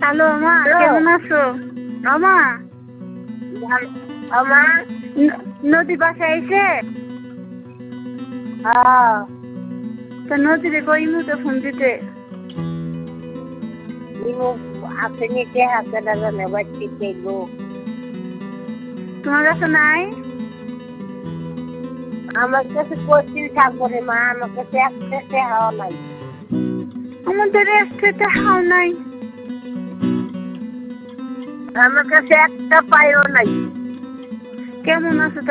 Hello মা, কেমন আছো? আমা আমার নদী বাসায় আইছে? তা নদীরে কইমু তো ফোন দিতে। আপনি নিতে হাতে লাগানো বাচ্চি চাইবো তোমার কাছে নাই? আমার কাছে কোচিং থাকবো রে মা, আমার কাছে একটা হাওয়া নাই। আমাদের একসাথে হাও নাই। আমার কাছে একটা পায়ও নাই। কেমন আছো